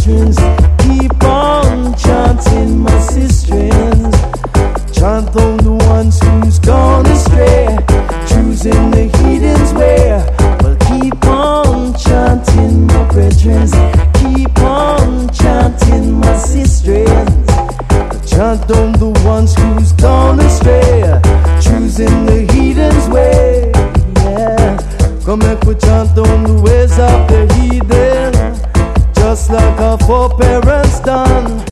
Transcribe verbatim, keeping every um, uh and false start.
brethren, keep on chanting my sistrins. Chant on the ones who's gone astray, choosing the heathen's way. Well, keep on chanting my brethren, keep on chanting my sistrins. Chant on the ones who's gone astray, choosing the heathen's way. Yeah, come and we chant on the ways of the heathen, just like our foreparents done.